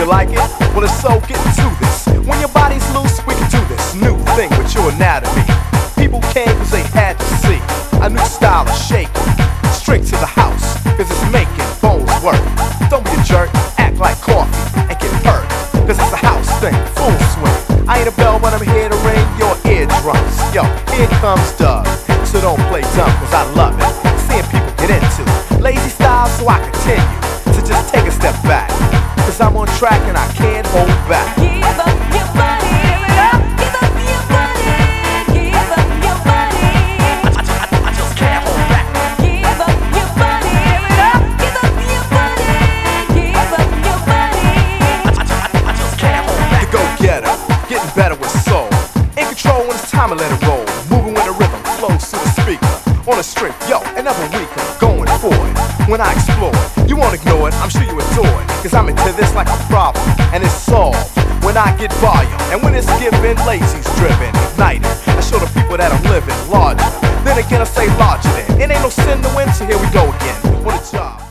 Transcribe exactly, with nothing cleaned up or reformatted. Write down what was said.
like it? Well, it's so get to this. When your body's loose, we can do this new thing with your anatomy. People came cause they had to see a new style of shaking. Straight to the house, cause it's making bones work. Don't be a jerk, act like coffee and get hurt. Cause it's a house thing, full swing. I ain't a bell when I'm here to ring your eardrums. Yo, here comes Doug. So don't play dumb cause I love it. Seeing people get into lazy style, so I continue to just take a step back. Cause I'm on track and I can't hold back. Give up your body, give it up, give up your body, give up your body. I, I, I, I just can't hold back. Give up your body, give it up, give up your body, give up your body. I, I, I, I just can't hold back. The go-getter, getting better with soul. In control when it's time to let it roll. Moving when the rhythm flows through the speaker. On a string, yo, another week I'm going for it. When I explore it, you won't ignore it, I'm sure you adore it. Cause I'm into this like a problem, and it's solved when I get volume. And when it's given, lazy's driven, ignited. I show the people that I'm living larger. Then again I say larger than. It ain't no sin to win, so here we go again. On the job.